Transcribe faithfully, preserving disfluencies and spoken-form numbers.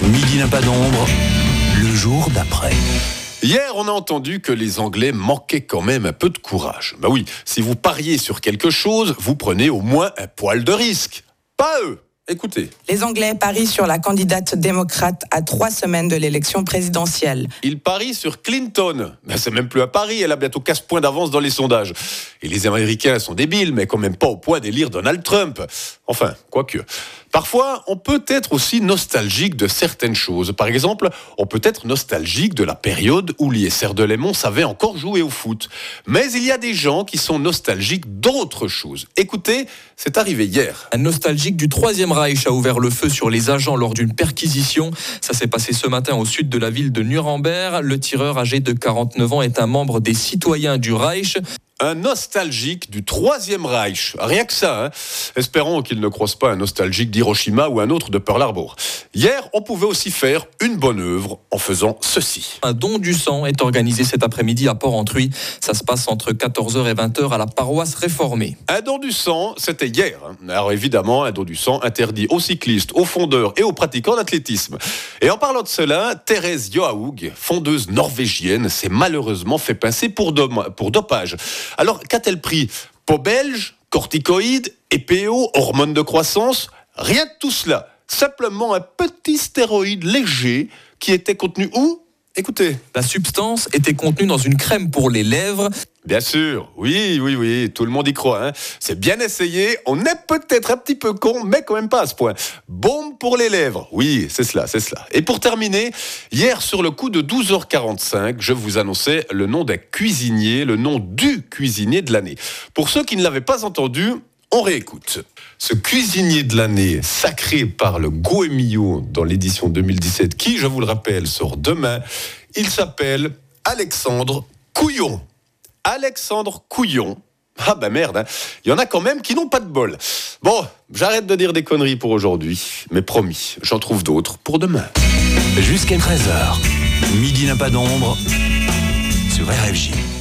Midi n'a pas d'ombre, le jour d'après. Hier, on a entendu que les Anglais manquaient quand même un peu de courage. Bah oui, si vous pariez sur quelque chose, vous prenez au moins un poil de risque. Pas eux. Écoutez. Les Anglais parient sur la candidate démocrate à trois semaines de l'élection présidentielle. Ils parient sur Clinton. Ben, c'est même plus un pari, elle a bientôt quinze points d'avance dans les sondages. Et les Américains sont débiles, mais quand même pas au point d'élire Donald Trump. Enfin, quoique. Parfois, on peut être aussi nostalgique de certaines choses. Par exemple, on peut être nostalgique de la période où l'I S R de Lémont savait encore jouer au foot. Mais il y a des gens qui sont nostalgiques d'autres choses. Écoutez, c'est arrivé hier. Un nostalgique du Troisième Reich a ouvert le feu sur les agents lors d'une perquisition. Ça s'est passé ce matin au sud de la ville de Nuremberg. Le tireur âgé de quarante-neuf ans est un membre des Citoyens du Reich. Un nostalgique du Troisième Reich. Rien que ça, hein. Espérons qu'il ne croise pas un nostalgique d'Hiroshima ou un autre de Pearl Harbor. Hier, on pouvait aussi faire une bonne œuvre en faisant ceci. Un don du sang est organisé cet après-midi à Port-Entruy. Ça se passe entre quatorze heures et vingt heures à la paroisse réformée. Un don du sang, c'était hier. Alors évidemment, un don du sang interdit aux cyclistes, aux fondeurs et aux pratiquants d'athlétisme. Et en parlant de cela, Thérèse Johaug, fondeuse norvégienne, s'est malheureusement fait pincer pour, dom- pour dopage. Alors, qu'a-t-elle pris ? Peau belge, corticoïdes, E P O, hormones de croissance ? Rien de tout cela. Simplement un petit stéroïde léger qui était contenu où ? Écoutez. La substance était contenue dans une crème pour les lèvres. Bien sûr, oui, oui, oui, tout le monde y croit. Hein. C'est bien essayé, on est peut-être un petit peu con, mais quand même pas à ce point. Baume pour les lèvres, oui, c'est cela, c'est cela. Et pour terminer, hier sur le coup de douze heures quarante-cinq, je vous annonçais le nom d'un cuisinier, le nom du cuisinier de l'année. Pour ceux qui ne l'avaient pas entendu, on réécoute. Ce cuisinier de l'année, sacré par le Goemio dans l'édition deux mille dix-sept, qui, je vous le rappelle, sort demain, il s'appelle Alexandre Couillon. Alexandre Couillon. Ah ben merde, hein. Il y en a quand même qui n'ont pas de bol. Bon, j'arrête de dire des conneries pour aujourd'hui, mais promis, j'en trouve d'autres pour demain. Jusqu'à treize heures, Midi n'a pas d'ombre sur R F J.